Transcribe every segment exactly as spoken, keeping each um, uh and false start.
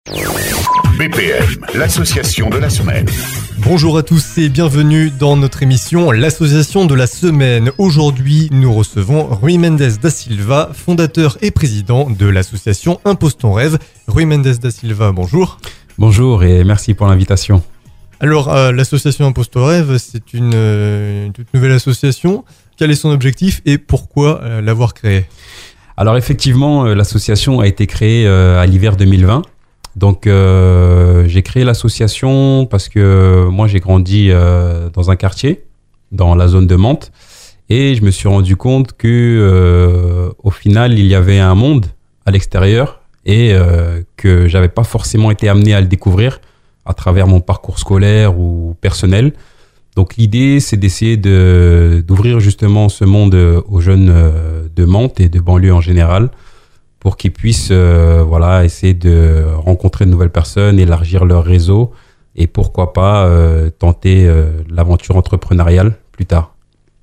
B P M, l'association de la semaine. Bonjour à tous et bienvenue dans notre émission L'association de la semaine. Aujourd'hui, nous recevons Rui Mendes da Silva, fondateur et président de l'association Impose ton rêve. Rui Mendes da Silva, bonjour. Bonjour et merci pour l'invitation. Alors, euh, l'association Impose ton rêve, c'est une, euh, une toute nouvelle association. Quel est son objectif et pourquoi euh, l'avoir créée ? Alors effectivement, euh, l'association a été créée euh, à l'hiver deux mille vingt. Donc euh, j'ai créé l'association parce que moi j'ai grandi euh, dans un quartier, dans la zone de Mantes, et je me suis rendu compte que euh, au final il y avait un monde à l'extérieur et euh, que j'avais pas forcément été amené à le découvrir à travers mon parcours scolaire ou personnel. Donc l'idée c'est d'essayer de d'ouvrir justement ce monde aux jeunes de Mantes et de banlieue en général, pour qu'ils puissent euh, voilà, essayer de rencontrer de nouvelles personnes, élargir leur réseau et pourquoi pas euh, tenter euh, l'aventure entrepreneuriale plus tard.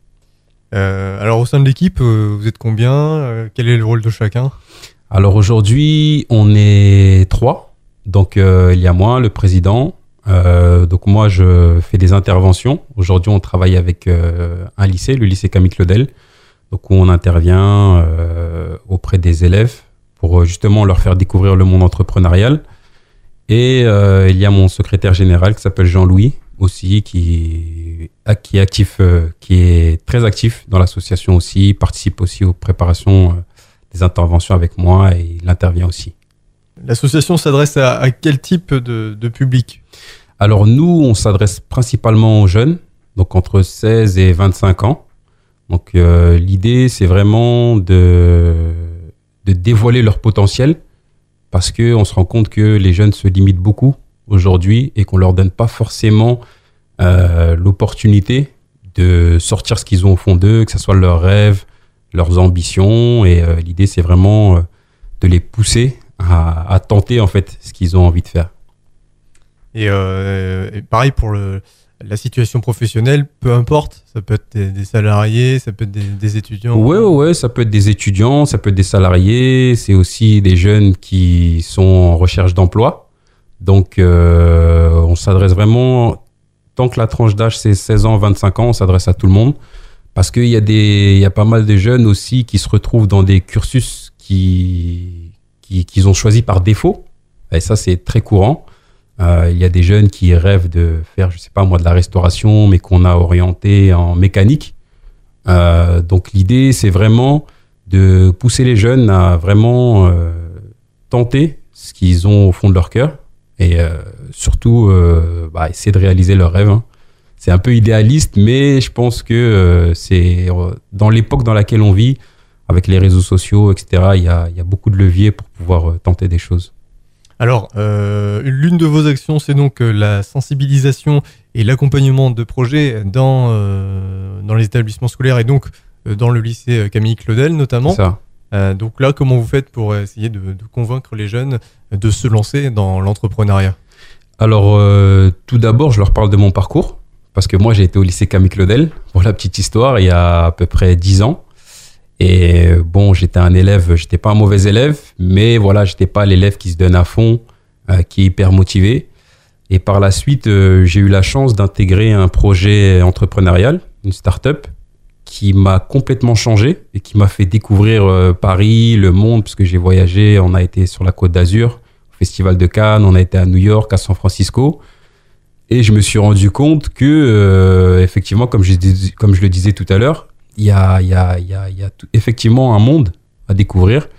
Euh, alors au sein de l'équipe, euh, vous êtes combien ? euh, Quel est le rôle de chacun ? Alors aujourd'hui, on est trois. Donc euh, il y a moi, le président. Euh, donc moi, je fais des interventions. Aujourd'hui, on travaille avec euh, un lycée, le lycée Camille Claudel. Donc où on intervient euh, auprès des élèves pour justement leur faire découvrir le monde entrepreneurial. Et euh, il y a mon secrétaire général qui s'appelle Jean-Louis aussi, qui, qui, est actif, euh, qui est très actif dans l'association aussi, participe aussi aux préparations euh, des interventions avec moi et il intervient aussi. L'association s'adresse à, à quel type de, de public ? Alors nous, on s'adresse principalement aux jeunes, donc entre seize et vingt-cinq ans. Donc euh, l'idée, c'est vraiment de, de dévoiler leur potentiel parce qu'on se rend compte que les jeunes se limitent beaucoup aujourd'hui et qu'on leur donne pas forcément euh, l'opportunité de sortir ce qu'ils ont au fond d'eux, que ce soit leurs rêves, leurs ambitions. Et euh, l'idée, c'est vraiment euh, de les pousser à, à tenter en fait ce qu'ils ont envie de faire. Et, euh, et pareil pour le... La situation professionnelle, peu importe, ça peut être des, des salariés, ça peut être des, des étudiants. Ouais, ouais, ouais, ça peut être des étudiants, ça peut être des salariés, c'est aussi des jeunes qui sont en recherche d'emploi. Donc, euh, on s'adresse vraiment, tant que la tranche d'âge c'est seize ans, vingt-cinq ans, on s'adresse à tout le monde. Parce qu'il y a des, il y a pas mal de jeunes aussi qui se retrouvent dans des cursus qui, qui, qu'ils ont choisi par défaut. Et ça, c'est très courant. Euh, il y a des jeunes qui rêvent de faire, je sais pas moi, de la restauration, mais qu'on a orienté en mécanique. Euh, donc l'idée, c'est vraiment de pousser les jeunes à vraiment euh, tenter ce qu'ils ont au fond de leur cœur et euh, surtout euh, bah, essayer de réaliser leurs rêves. Hein. C'est un peu idéaliste, mais je pense que euh, c'est dans l'époque dans laquelle on vit, avec les réseaux sociaux, et cetera, il y a, il y a beaucoup de leviers pour pouvoir euh, tenter des choses. Alors, euh, l'une de vos actions, c'est donc euh, la sensibilisation et l'accompagnement de projets dans, euh, dans les établissements scolaires et donc euh, dans le lycée Camille Claudel notamment. C'est ça. Euh, donc là, comment vous faites pour essayer de, de convaincre les jeunes de se lancer dans l'entrepreneuriat ? Alors, euh, tout d'abord, je leur parle de mon parcours parce que moi, j'ai été au lycée Camille Claudel, pour la petite histoire, il y a à peu près dix ans. Et bon, j'étais un élève, j'étais pas un mauvais élève, mais voilà, j'étais pas l'élève qui se donne à fond, euh, qui est hyper motivé. Et par la suite, euh, j'ai eu la chance d'intégrer un projet entrepreneurial, une start-up, qui m'a complètement changé et qui m'a fait découvrir euh, Paris, le monde, parce que j'ai voyagé, on a été sur la Côte d'Azur, au Festival de Cannes, on a été à New York, à San Francisco. Et je me suis rendu compte que, euh, effectivement, comme je, comme je le disais tout à l'heure, il y a, il y a, il y a, il y a tout, effectivement un monde à découvrir.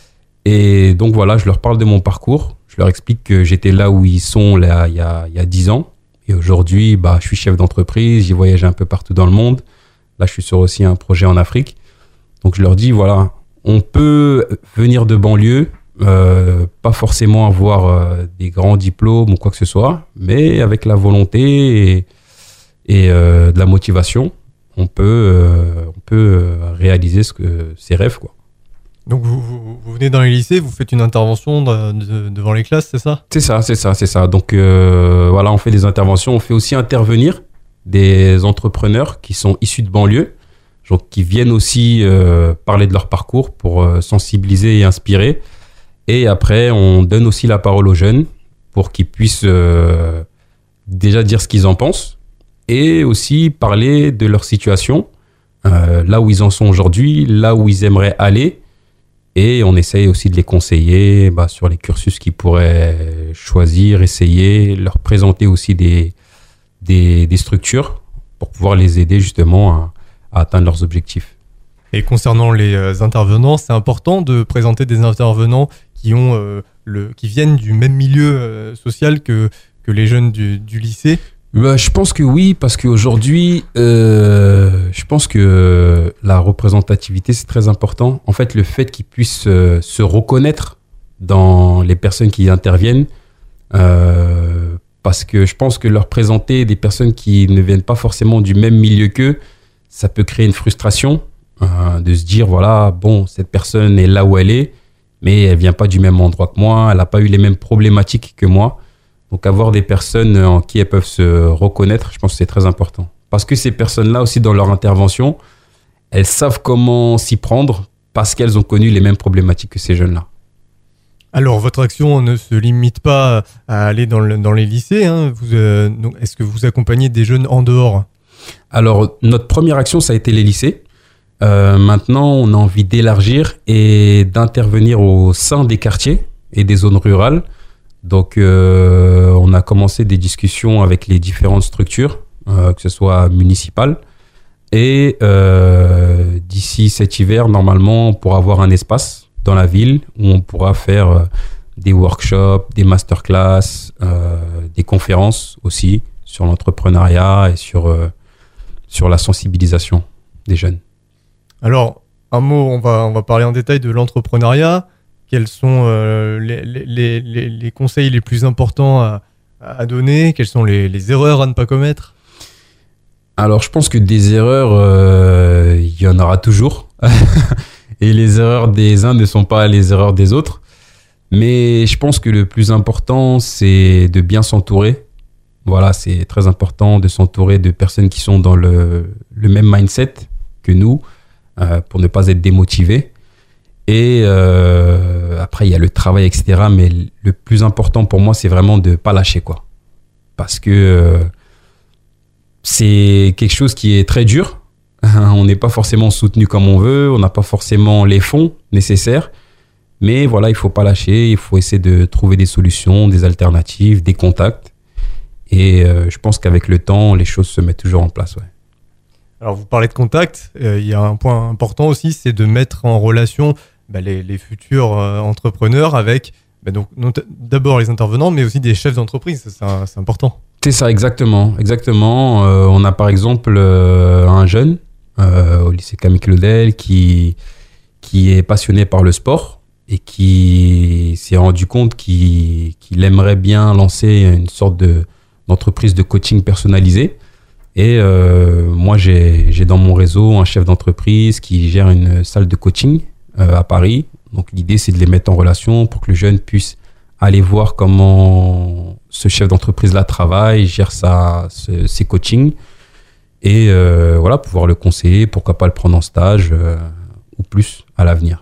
Et donc voilà, je leur parle de mon parcours. Je leur explique que j'étais là où ils sont là, il y a, il y a dix ans. Et aujourd'hui, bah, je suis chef d'entreprise, j'ai voyagé un peu partout dans le monde. Là, je suis sur aussi un projet en Afrique. Donc je leur dis, voilà, on peut venir de banlieue, euh, pas forcément avoir euh, des grands diplômes ou quoi que ce soit, mais avec la volonté et, et euh, de la motivation, on peut, euh, on peut réaliser ce que, ses rêves, quoi. Donc vous, vous, vous venez dans les lycées, vous faites une intervention de, de, devant les classes, c'est ça ? C'est ça, c'est ça, c'est ça. Donc euh, voilà, on fait des interventions, on fait aussi intervenir des entrepreneurs qui sont issus de banlieue, donc qui viennent aussi euh, parler de leur parcours pour euh, sensibiliser et inspirer. Et après, on donne aussi la parole aux jeunes pour qu'ils puissent euh, déjà dire ce qu'ils en pensent et aussi parler de leur situation, euh, là où ils en sont aujourd'hui, là où ils aimeraient aller. Et on essaye aussi de les conseiller bah, sur les cursus qu'ils pourraient choisir, essayer, leur présenter aussi des, des, des structures pour pouvoir les aider justement à, à atteindre leurs objectifs. Et concernant les euh, intervenants, c'est important de présenter des intervenants qui, ont, euh, le, qui viennent du même milieu euh, social que, que les jeunes du, du lycée. Bah, je pense que oui, parce qu'aujourd'hui, euh, je pense que la représentativité, c'est très important. En fait, le fait qu'ils puissent euh, se reconnaître dans les personnes qui interviennent, euh, parce que je pense que leur présenter des personnes qui ne viennent pas forcément du même milieu qu'eux, ça peut créer une frustration euh, de se dire, voilà, bon, cette personne est là où elle est, mais elle vient pas du même endroit que moi, elle n'a pas eu les mêmes problématiques que moi. Donc, avoir des personnes en qui elles peuvent se reconnaître, je pense que c'est très important. Parce que ces personnes-là aussi, dans leur intervention, elles savent comment s'y prendre parce qu'elles ont connu les mêmes problématiques que ces jeunes-là. Alors, votre action ne se limite pas à aller dans, le, dans les lycées. Hein. Vous, euh, donc, est-ce que vous accompagnez des jeunes en dehors ? Alors, notre première action, ça a été les lycées. Euh, maintenant, on a envie d'élargir et d'intervenir au sein des quartiers et des zones rurales. Donc, euh, on a commencé des discussions avec les différentes structures, euh, que ce soit municipales. Et euh, d'ici cet hiver, normalement, on pourra avoir un espace dans la ville où on pourra faire euh, des workshops, des masterclass, euh, des conférences aussi sur l'entrepreneuriat et sur, euh, sur la sensibilisation des jeunes. Alors, un mot, on va, on va parler en détail de l'entrepreneuriat. Quels sont euh, les, les, les, les conseils les plus importants à, à donner ? Quelles sont les, les erreurs à ne pas commettre ? Alors, je pense que des erreurs, euh, il y en aura toujours. Et les erreurs des uns ne sont pas les erreurs des autres. Mais je pense que le plus important, c'est de bien s'entourer. Voilà, c'est très important de s'entourer de personnes qui sont dans le, le même mindset que nous, euh, pour ne pas être démotivés. Et euh, après, il y a le travail, et cetera. Mais le plus important pour moi, c'est vraiment de ne pas lâcher, quoi. Parce que euh, c'est quelque chose qui est très dur. On n'est pas forcément soutenu comme on veut. On n'a pas forcément les fonds nécessaires. Mais voilà, il ne faut pas lâcher. Il faut essayer de trouver des solutions, des alternatives, des contacts. Et euh, je pense qu'avec le temps, les choses se mettent toujours en place, ouais. Alors, vous parlez de contact. Il euh, y a un point important aussi, c'est de mettre en relation bah, les, les futurs euh, entrepreneurs avec bah, donc, non, d'abord les intervenants, mais aussi des chefs d'entreprise. C'est, un, c'est important. C'est ça, exactement. exactement. Euh, on a par exemple euh, un jeune euh, au lycée Camille Claudel qui, qui est passionné par le sport et qui s'est rendu compte qu'il, qu'il aimerait bien lancer une sorte de, d'entreprise de coaching personnalisé. Et euh, moi, j'ai, j'ai dans mon réseau un chef d'entreprise qui gère une salle de coaching euh, à Paris. Donc, l'idée, c'est de les mettre en relation pour que le jeune puisse aller voir comment ce chef d'entreprise-là travaille, gère sa, ce, ses coachings et euh, voilà, pouvoir le conseiller, pourquoi pas le prendre en stage euh, ou plus à l'avenir.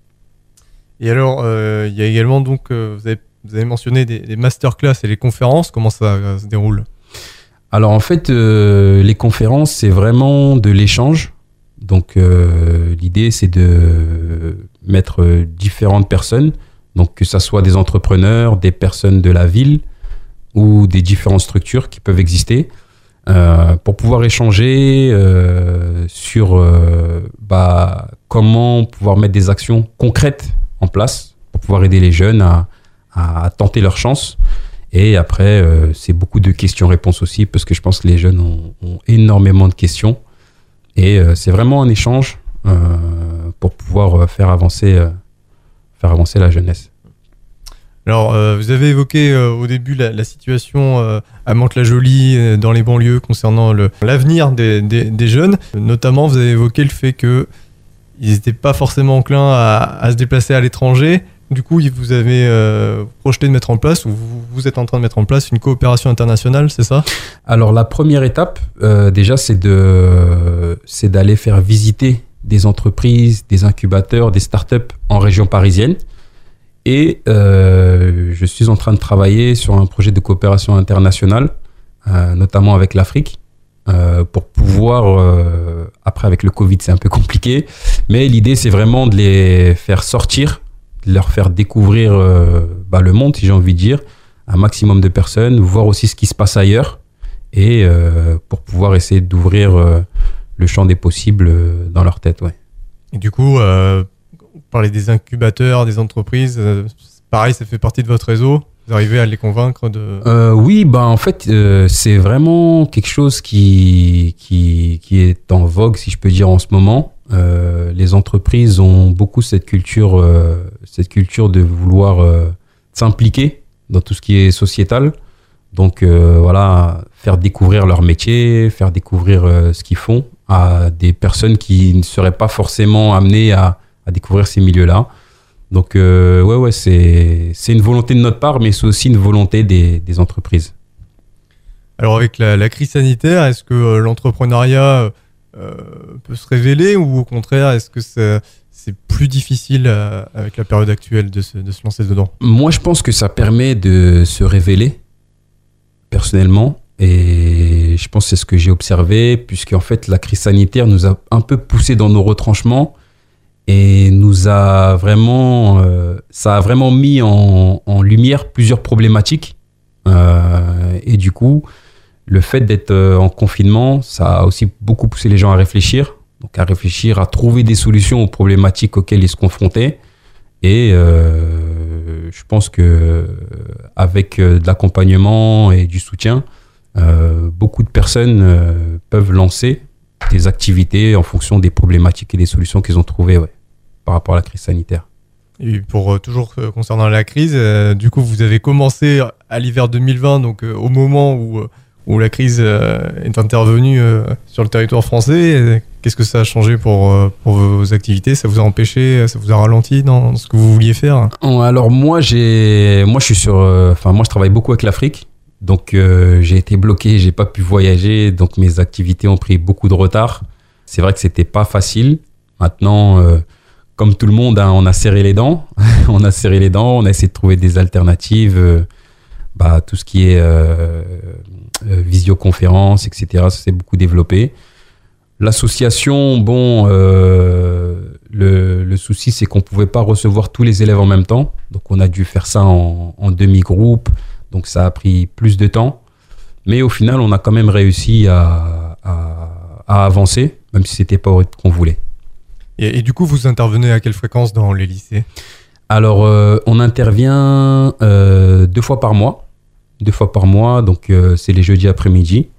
Et alors, il euh, y a également, donc, euh, vous, avez, vous avez mentionné des, des masterclass et les conférences. Comment ça euh, se déroule ? Alors en fait, euh, les conférences, c'est vraiment de l'échange. Donc euh, l'idée, c'est de mettre différentes personnes, donc que ça soit des entrepreneurs, des personnes de la ville ou des différentes structures qui peuvent exister, euh, pour pouvoir échanger euh, sur euh, bah, comment pouvoir mettre des actions concrètes en place pour pouvoir aider les jeunes à, à tenter leur chance. Et après, euh, c'est beaucoup de questions-réponses aussi, parce que je pense que les jeunes ont, ont énormément de questions. Et euh, c'est vraiment un échange euh, pour pouvoir faire avancer, euh, faire avancer la jeunesse. Alors, euh, vous avez évoqué euh, au début la, la situation euh, à Mantes-la-Jolie, euh, dans les banlieues, concernant le, l'avenir des, des, des jeunes. Notamment, vous avez évoqué le fait qu'ils n'étaient pas forcément enclins à, à se déplacer à l'étranger. Du coup, vous avez euh, projeté de mettre en place, ou vous, vous êtes en train de mettre en place une coopération internationale, c'est ça ? Alors, la première étape, euh, déjà, c'est, de, c'est d'aller faire visiter des entreprises, des incubateurs, des startups en région parisienne. Et euh, je suis en train de travailler sur un projet de coopération internationale, euh, notamment avec l'Afrique, euh, pour pouvoir, euh, après avec le Covid c'est un peu compliqué, mais l'idée c'est vraiment de les faire sortir, de leur faire découvrir euh, bah, le monde, si j'ai envie de dire, un maximum de personnes, voir aussi ce qui se passe ailleurs, et euh, pour pouvoir essayer d'ouvrir euh, le champ des possibles euh, dans leur tête. Ouais. Et du coup, euh, vous parlez des incubateurs, des entreprises, euh, pareil, ça fait partie de votre réseau. Vous arrivez à les convaincre de... Euh, oui, bah en fait, euh, c'est vraiment quelque chose qui, qui, qui est en vogue, si je peux dire, en ce moment. Euh, les entreprises ont beaucoup cette culture, euh, cette culture de vouloir euh, s'impliquer dans tout ce qui est sociétal. Donc euh, voilà, faire découvrir leur métier, faire découvrir euh, ce qu'ils font à des personnes qui ne seraient pas forcément amenées à, à découvrir ces milieux-là. Donc, euh, ouais, ouais, c'est, c'est une volonté de notre part, mais c'est aussi une volonté des, des entreprises. Alors, avec la, la crise sanitaire, est-ce que euh, l'entrepreneuriat euh, peut se révéler ou au contraire, est-ce que c'est, c'est plus difficile euh, avec la période actuelle de se, de se lancer dedans ? Moi, je pense que ça permet de se révéler, personnellement, et je pense que c'est ce que j'ai observé, puisqu'en fait, la crise sanitaire nous a un peu poussé dans nos retranchements. Et nous a vraiment, euh, ça a vraiment mis en, en lumière plusieurs problématiques. Euh, et du coup, le fait d'être en confinement, ça a aussi beaucoup poussé les gens à réfléchir. Donc à réfléchir, à trouver des solutions aux problématiques auxquelles ils se confrontaient. Et euh, je pense que avec de l'accompagnement et du soutien, euh, beaucoup de personnes euh, peuvent lancer des activités en fonction des problématiques et des solutions qu'ils ont trouvées. Ouais, par rapport à la crise sanitaire. Et pour euh, toujours euh, concernant la crise, euh, du coup vous avez commencé à l'hiver deux mille vingt, donc euh, au moment où, euh, où la crise euh, est intervenue euh, sur le territoire français. Euh, qu'est-ce que ça a changé pour, euh, pour vos activités ? Ça vous a empêché, ça vous a ralenti dans ce que vous vouliez faire ? Alors moi, j'ai, moi je suis sur, enfin euh, moi je travaille beaucoup avec l'Afrique, donc euh, j'ai été bloqué, j'ai pas pu voyager, donc mes activités ont pris beaucoup de retard. C'est vrai que c'était pas facile. Maintenant. Euh, Comme tout le monde, hein, on a serré les dents. on a serré les dents, on a essayé de trouver des alternatives. Euh, bah, tout ce qui est euh, euh, visioconférence, et cetera, ça s'est beaucoup développé. L'association, bon, euh, le, le souci, c'est qu'on ne pouvait pas recevoir tous les élèves en même temps. Donc, on a dû faire ça en, en demi-groupe. Donc, ça a pris plus de temps. Mais au final, on a quand même réussi à, à, à avancer, même si ce n'était pas au rythme qu'on voulait. Et, et du coup, vous intervenez à quelle fréquence dans les lycées ? Alors, euh, on intervient euh, deux fois par mois. Deux fois par mois, donc euh, c'est les jeudis après-midi.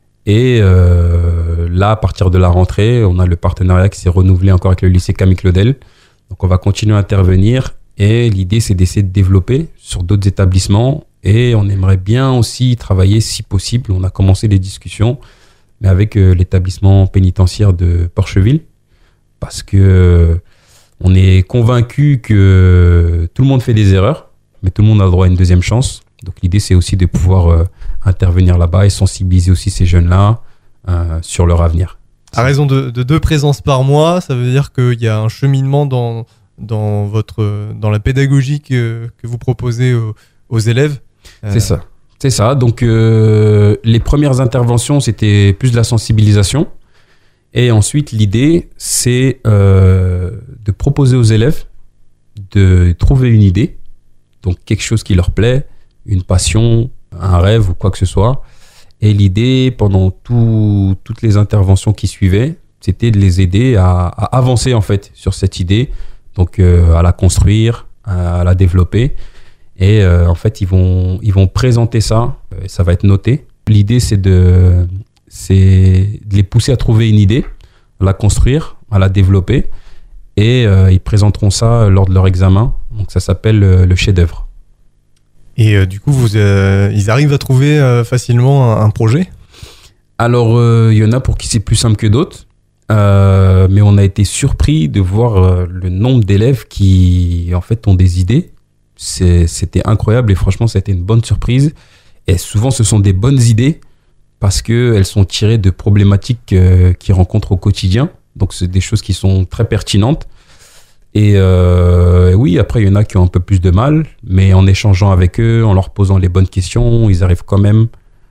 Et euh, là, à partir de la rentrée, on a le partenariat qui s'est renouvelé encore avec le lycée Camille Claudel. Donc, on va continuer à intervenir. Et l'idée, c'est d'essayer de développer sur d'autres établissements. Et on aimerait bien aussi travailler, si possible. On a commencé des discussions, mais avec euh, l'établissement pénitentiaire de Porcheville. Parce que euh, on est convaincu que tout le monde fait des erreurs, mais tout le monde a le droit à une deuxième chance. Donc l'idée, c'est aussi de pouvoir euh, intervenir là-bas et sensibiliser aussi ces jeunes-là euh, sur leur avenir. À raison de, de deux présences par mois, ça veut dire qu'il y a un cheminement dans, dans, votre, dans la pédagogie que, que vous proposez aux, aux élèves. Euh... C'est ça. C'est ça. Donc euh, les premières interventions, c'était plus de la sensibilisation. Et ensuite, l'idée, c'est euh, de proposer aux élèves de trouver une idée, donc quelque chose qui leur plaît, une passion, un rêve ou quoi que ce soit. Et l'idée, pendant tout, toutes les interventions qui suivaient, c'était de les aider à, à avancer en fait sur cette idée, donc euh, à la construire, à, à la développer. Et euh, en fait, ils vont, ils vont présenter ça, et ça va être noté. L'idée, c'est de... c'est de les pousser à trouver une idée, à la construire, à la développer. Et euh, ils présenteront ça lors de leur examen. Donc ça s'appelle euh, le chef-d'œuvre. Et euh, du coup, vous, euh, ils arrivent à trouver euh, facilement un, un projet ? Alors, il euh, y en a pour qui c'est plus simple que d'autres. Euh, mais on a été surpris de voir euh, le nombre d'élèves qui, en fait, ont des idées. C'est, c'était incroyable et franchement, ça a été une bonne surprise. Et souvent, ce sont des bonnes idées parce qu'elles sont tirées de problématiques euh, qu'ils rencontrent au quotidien. Donc, c'est des choses qui sont très pertinentes. Et euh, oui, après, il y en a qui ont un peu plus de mal, mais en échangeant avec eux, en leur posant les bonnes questions, ils arrivent quand même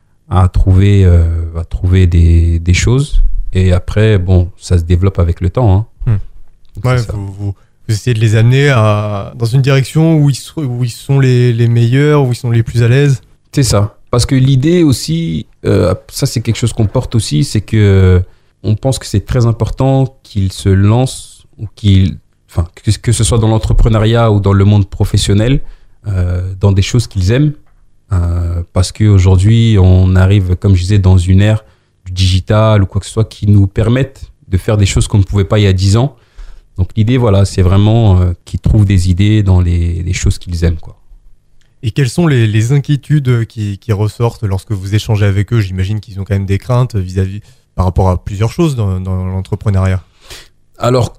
à trouver, euh, à trouver des, des choses. Et après, bon, ça se développe avec le temps. Hein. Hmm. Ouais, vous, vous, vous essayez de les amener à, dans une direction où ils, où ils sont les, les meilleurs, où ils sont les plus à l'aise. C'est ça. Parce que l'idée aussi, euh, ça c'est quelque chose qu'on porte aussi, c'est que on pense que c'est très important qu'ils se lancent ou qu'ils, enfin, que, que ce soit dans l'entrepreneuriat ou dans le monde professionnel, euh, dans des choses qu'ils aiment. Euh, parce qu'aujourd'hui, on arrive, comme je disais, dans une ère du digital ou quoi que ce soit qui nous permettent de faire des choses qu'on ne pouvait pas il y a dix ans. Donc l'idée, voilà, c'est vraiment euh, qu'ils trouvent des idées dans les, les choses qu'ils aiment, quoi. Et quelles sont les, les inquiétudes qui, qui ressortent lorsque vous échangez avec eux? J'imagine qu'ils ont quand même des craintes vis-à-vis, par rapport à plusieurs choses dans, dans l'entrepreneuriat. Alors,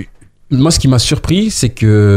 moi, ce qui m'a surpris, c'est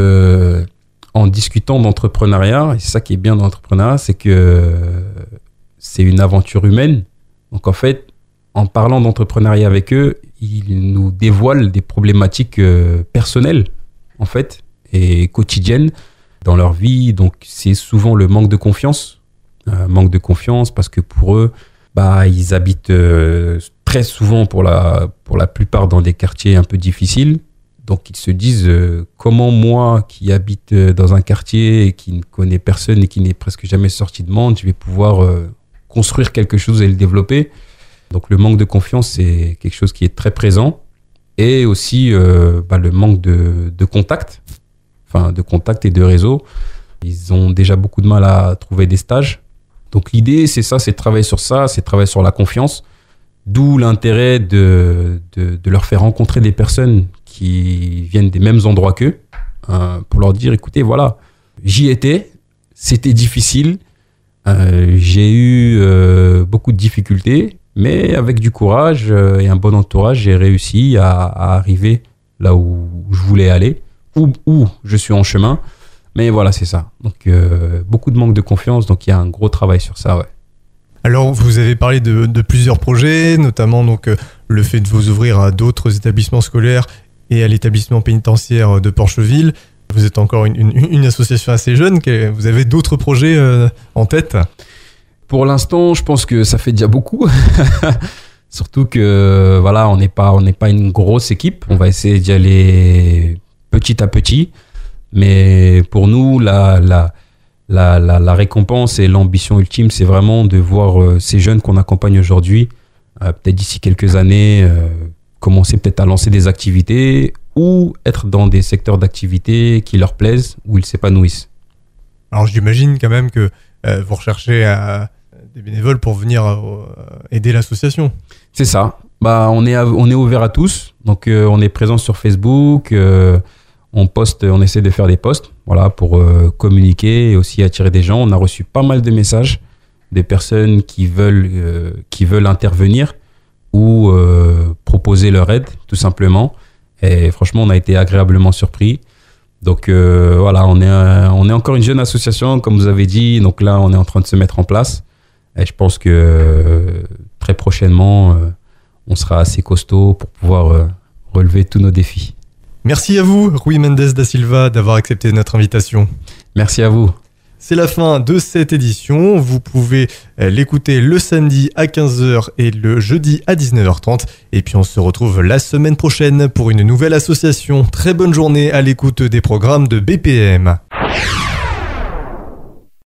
que en discutant d'entrepreneuriat, et c'est ça qui est bien dans l'entrepreneuriat, c'est que c'est une aventure humaine. Donc, en fait, en parlant d'entrepreneuriat avec eux, ils nous dévoilent des problématiques euh, personnelles, en fait, et quotidiennes dans leur vie. Donc, c'est souvent le manque de confiance. Euh, manque de confiance parce que pour eux, bah, ils habitent euh, très souvent, pour la, pour la plupart, dans des quartiers un peu difficiles. Donc, ils se disent euh, comment moi, qui habite euh, dans un quartier et qui ne connaît personne et qui n'est presque jamais sorti de monde, je vais pouvoir euh, construire quelque chose et le développer. Donc, le manque de confiance, c'est quelque chose qui est très présent. Et aussi, euh, bah, le manque de, de contact, enfin, de contact et de réseau. Ils ont déjà beaucoup de mal à trouver des stages. Donc, l'idée, c'est ça, c'est de travailler sur ça, c'est de travailler sur la confiance. D'où l'intérêt de, de, de leur faire rencontrer des personnes qui viennent des mêmes endroits qu'eux, euh, pour leur dire, écoutez, voilà, j'y étais, c'était difficile, euh, j'ai eu euh, beaucoup de difficultés, mais avec du courage euh, et un bon entourage, j'ai réussi à, à arriver là où je voulais aller, où, où je suis en chemin. Mais voilà, c'est ça. Donc, euh, beaucoup de manque de confiance, donc il y a un gros travail sur ça, ouais. Alors, vous avez parlé de, de plusieurs projets, notamment donc, euh, le fait de vous ouvrir à d'autres établissements scolaires et à l'établissement pénitentiaire de Porcheville. Vous êtes encore une, une, une association assez jeune. Vous avez d'autres projets euh, en tête? Pour l'instant, je pense que ça fait déjà beaucoup. Surtout que, voilà, on n'est pas, on n'est pas une grosse équipe. On va essayer d'y aller petit à petit. Mais pour nous, la, la, la, la, la récompense et l'ambition ultime, c'est vraiment de voir euh, ces jeunes qu'on accompagne aujourd'hui, euh, peut-être d'ici quelques années, euh, commencer peut-être à lancer des activités ou être dans des secteurs d'activité qui leur plaisent, où ils s'épanouissent. Alors j'imagine quand même que euh, vous recherchez euh, des bénévoles pour venir euh, aider l'association. C'est ça. Bah, on est, on est ouvert à tous. Donc euh, on est présent sur Facebook. Euh, on poste, on essaie de faire des posts, voilà, pour euh, communiquer et aussi attirer des gens. On a reçu pas mal de messages des personnes qui veulent, euh, qui veulent intervenir ou euh, proposer leur aide, tout simplement. Et franchement, on a été agréablement surpris. Donc euh, voilà, on est, un, on est encore une jeune association, comme vous avez dit. Donc là, on est en train de se mettre en place. Et je pense que euh, très prochainement, euh, on sera assez costaud pour pouvoir euh, relever tous nos défis. Merci à vous, Rui Mendes da Silva, d'avoir accepté notre invitation. Merci à vous. C'est la fin de cette édition. Vous pouvez l'écouter le samedi à quinze heures et le jeudi à dix-neuf heures trente. Et puis on se retrouve la semaine prochaine pour une nouvelle association. Très bonne journée à l'écoute des programmes de B P M.